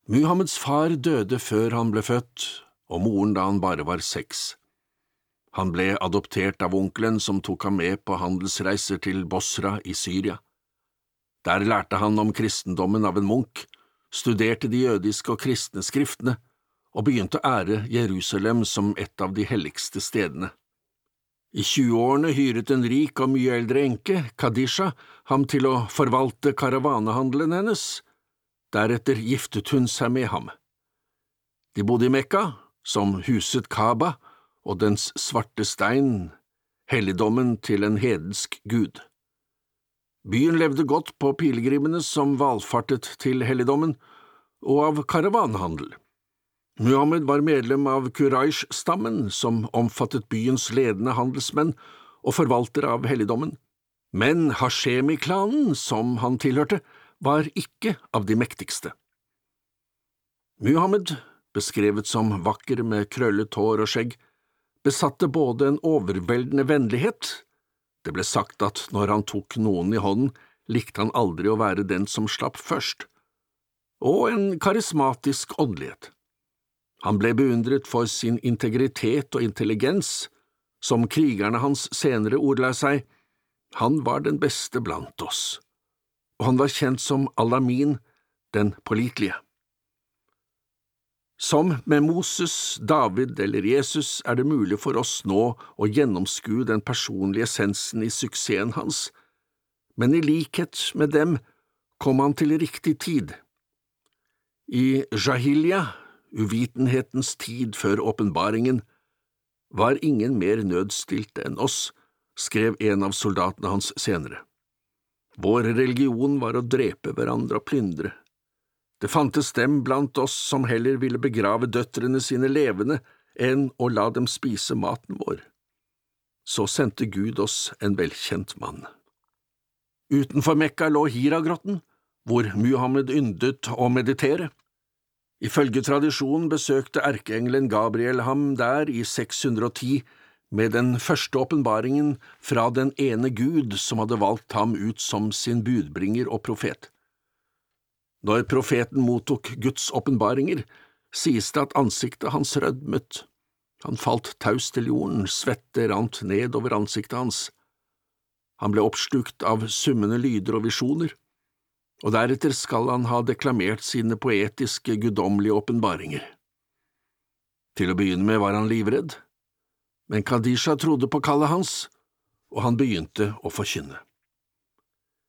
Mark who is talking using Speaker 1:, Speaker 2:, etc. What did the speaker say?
Speaker 1: Muhammeds far døde før han ble født, og moren da han bare var 6. Han ble adoptert av onkelen som tok ham med på handelsreiser til Bosra i Syria. Der lærte han om kristendommen av en munk, studerte de jødiske og kristne skriftene, og begynte å ære Jerusalem som et av de helligste stedene. I 20-årene hyret en rik og mye eldre enke, Kadisha, ham til å forvalte karavanehandelen hennes. Deretter giftet hun seg med ham. De bodde i Mekka, som huset Kaaba, og dens svarte stein, helligdommen til en hedensk gud. Byen levde godt på pilegrimene som valfartet til helligdommen, og av karavanhandel. Muhammed var medlem av Quraysh-stammen, som omfattet byens ledende handelsmenn og forvaltere av helligdommen, men Hashemi-klanen, som han tilhørte, var ikke av de mektigste. Muhammed, beskrevet som vakker med krøllet hår og skjegg, besatte både en overveldende vennlighet. Det ble sagt at når han tok noen i hånden, likte han aldri å være den som slapp først, og en karismatisk åndelighet. Han ble beundret for sin integritet og intelligens, som krigerne hans senere ordla seg, han var den beste blant oss, og han var kjent som Al-Amin, den pålitelige. Som med Moses, David eller Jesus er det mulig for oss nå å gjennomskue den personlige essensen i suksessen hans, men i likhet med dem kom han til riktig tid. I Jahiliya, uvitenhetens tid før åpenbaringen, var ingen mer nødstilte enn oss, skrev en av soldatene hans senere. Vår religion var å drepe hverandre og plyndre. Det fantes dem blant oss som heller ville begrave døtrene sine levende enn å la dem spise maten vår. Så sendte Gud oss en velkjent mann. Utenfor Mekka lå Hira-grotten, hvor Muhammed yndet å meditere. Ifølge tradisjonen besøkte erkeengelen Gabriel ham der i 610 med den første åpenbaringen fra den ene Gud som hadde valgt ham ut som sin budbringer og profet. Når profeten mottok Guds åpenbaringer, sies det at ansiktet hans rødmet. Han falt taus til jorden, svette rant ned over ansiktet hans. Han ble oppslukt av summende lyder og visjoner, og deretter skal han ha deklamert sine poetiske, guddommelige åpenbaringer. Til å begynne med var han livredd, men Kadisha trodde på kallet hans, og han begynte å forkynne.